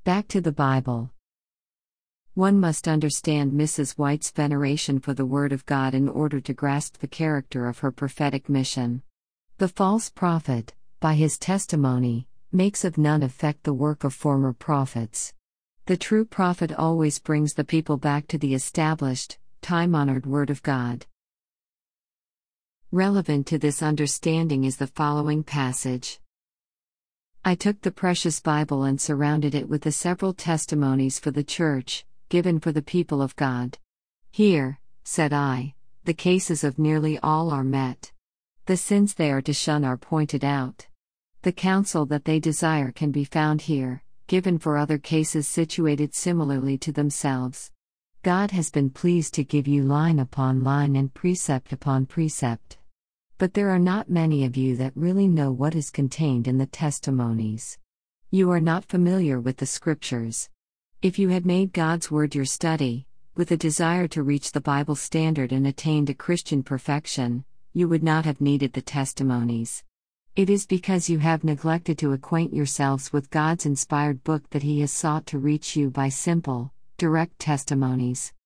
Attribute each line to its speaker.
Speaker 1: Back to the Bible. One must understand Mrs. White's veneration for the Word of God in order to grasp the character of her prophetic mission. The false prophet, by his testimony, makes of none effect the work of former prophets. The true prophet always brings the people back to the established, time-honored Word of God. Relevant to this understanding is the following passage. I took the precious Bible and surrounded it with the several testimonies for the church, given for the people of God. Here, said I, the cases of nearly all are met. The sins they are to shun are pointed out. The counsel that they desire can be found here, given for other cases situated similarly to themselves. God has been pleased to give you line upon line and precept upon precept. But there are not many of you that really know what is contained in the testimonies. You are not familiar with the Scriptures. If you had made God's Word your study, with a desire to reach the Bible standard and attain to Christian perfection, you would not have needed the testimonies. It is because you have neglected to acquaint yourselves with God's inspired book that He has sought to reach you by simple, direct testimonies.